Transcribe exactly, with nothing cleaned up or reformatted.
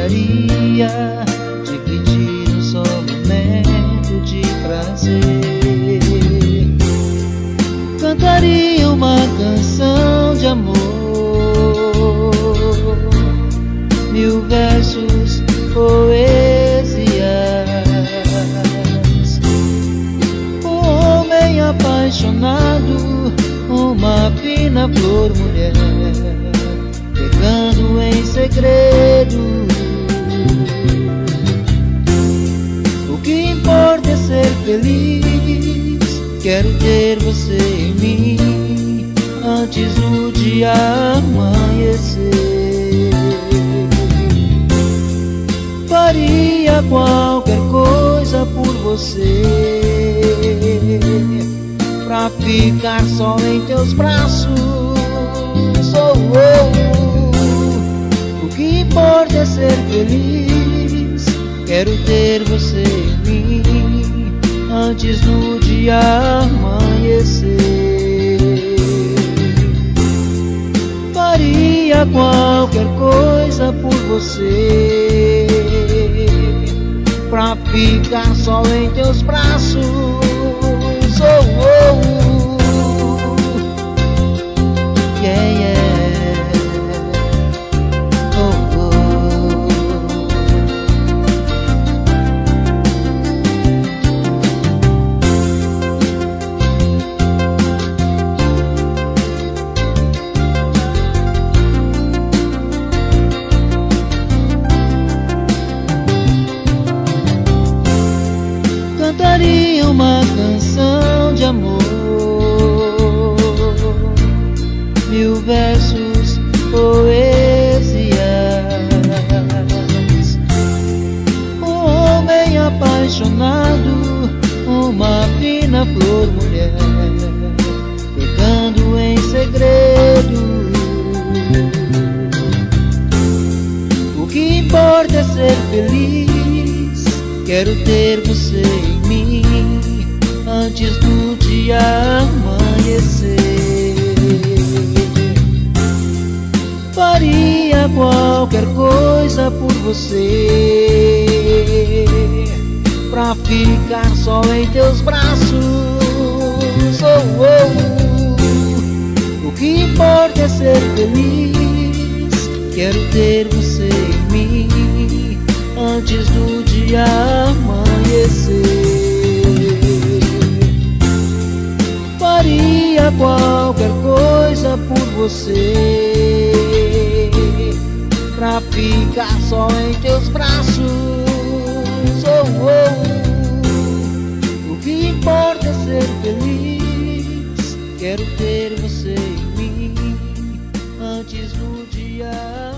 gostaria dividir um só momento de prazer. Cantaria uma canção de amor, mil versos, poesias. Um homem apaixonado, uma fina flor mulher, pegando em segredo. O que importa é ser feliz, quero ter você em mim antes do dia amanhecer. Faria qualquer coisa por você, pra ficar só em teus braços. Oh, oh. O que importa é ser feliz, quero ter você em mim antes do dia amanhecer. Faria qualquer coisa por você, pra ficar só em teus braços. Oh, oh, yeah, yeah. Oh, oh. Cantaria uma canção de amor, mil versos, poesias. Um homem apaixonado, uma fina flor mulher, pegando em segredo. O que importa é ser feliz, quero ter você em mim antes do dia amanhecer. Faria qualquer coisa por você, pra ficar só em teus braços. Oh, oh. O que importa é ser feliz, quero ter você em mim antes do dia amanhecer. Faria qualquer coisa por você, pra ficar só em teus braços. Oh, oh. O que importa é ser feliz, quero ter você em mim antes do dia